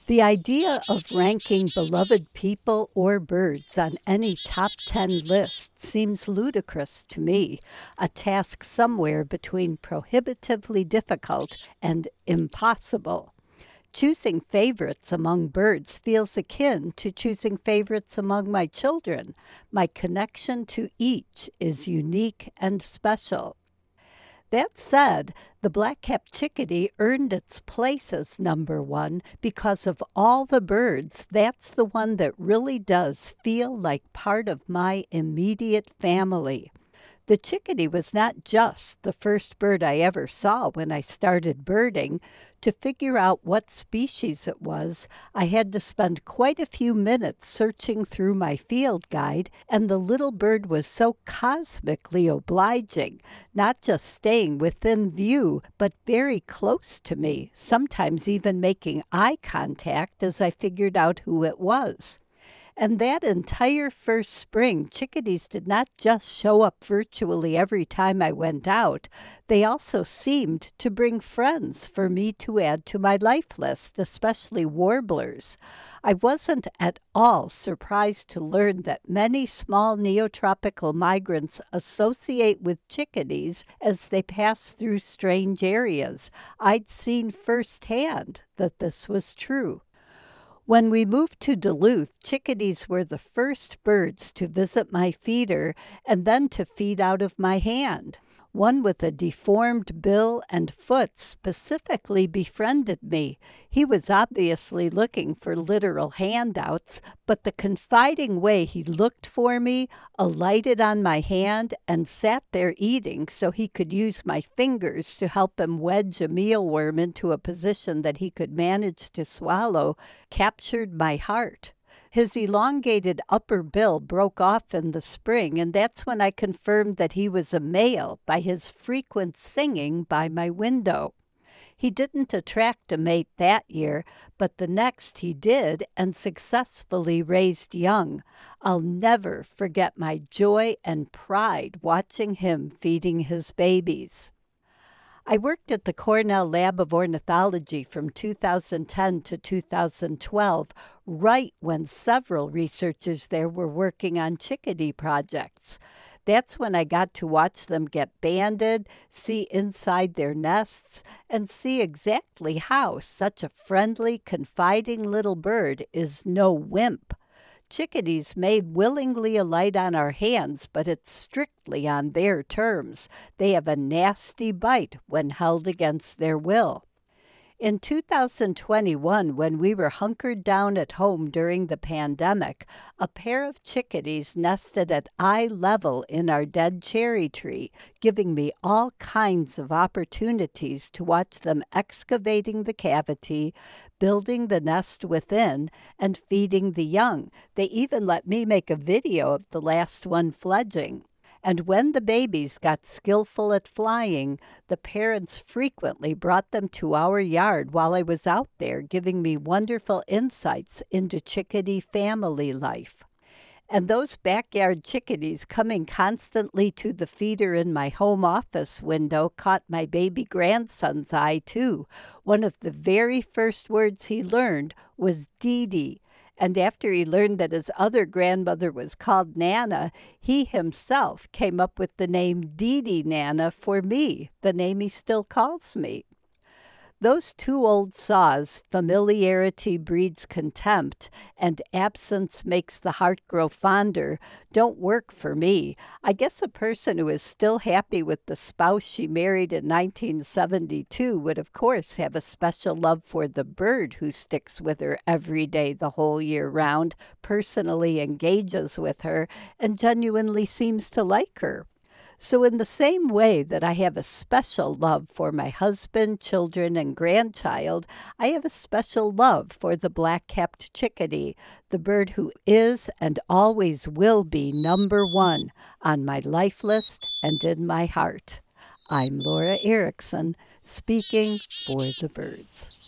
The idea of ranking beloved people or birds on any top 10 list seems ludicrous to me, a task somewhere between prohibitively difficult and impossible. Choosing favorites among birds feels akin to choosing favorites among my children. My connection to each is unique and special. That said, the black-capped chickadee earned its place as number one because of all the birds. That's the one that really does feel like part of my immediate family. The chickadee was not just the first bird I ever saw when I started birding. To figure out what species it was, I had to spend quite a few minutes searching through my field guide, and the little bird was so cosmically obliging, not just staying within view, but very close to me, sometimes even making eye contact as I figured out who it was. And that entire first spring, chickadees did not just show up virtually every time I went out. They also seemed to bring friends for me to add to my life list, especially warblers. I wasn't at all surprised to learn that many small neotropical migrants associate with chickadees as they pass through strange areas. I'd seen firsthand that this was true. When we moved to Duluth, chickadees were the first birds to visit my feeder and then to feed out of my hand. One with a deformed bill and foot specifically befriended me. He was obviously looking for literal handouts, but the confiding way he looked for me, alighted on my hand, and sat there eating so he could use my fingers to help him wedge a mealworm into a position that he could manage to swallow, captured my heart. His elongated upper bill broke off in the spring, and that's when I confirmed that he was a male by his frequent singing by my window. He didn't attract a mate that year, but the next he did and successfully raised young. I'll never forget my joy and pride watching him feeding his babies. I worked at the Cornell Lab of Ornithology from 2010 to 2012, right when several researchers there were working on chickadee projects. That's when I got to watch them get banded, see inside their nests, and see exactly how such a friendly, confiding little bird is no wimp. Chickadees may willingly alight on our hands, but it's strictly on their terms. They have a nasty bite when held against their will. In 2021, when we were hunkered down at home during the pandemic, a pair of chickadees nested at eye level in our dead cherry tree, giving me all kinds of opportunities to watch them excavating the cavity, building the nest within, and feeding the young. They even let me make a video of the last one fledging. And when the babies got skillful at flying, the parents frequently brought them to our yard while I was out there, giving me wonderful insights into chickadee family life. And those backyard chickadees coming constantly to the feeder in my home office window caught my baby grandson's eye, too. One of the very first words he learned was Dee Dee. And after he learned that his other grandmother was called Nana, he himself came up with the name Dee Dee Nana for me, the name he still calls me. Those two old saws, familiarity breeds contempt and absence makes the heart grow fonder, don't work for me. I guess a person who is still happy with the spouse she married in 1972 would of course have a special love for the bird who sticks with her every day the whole year round, personally engages with her, and genuinely seems to like her. So in the same way that I have a special love for my husband, children, and grandchild, I have a special love for the black-capped chickadee, the bird who is and always will be number one on my life list and in my heart. I'm Laura Erickson, speaking for the birds.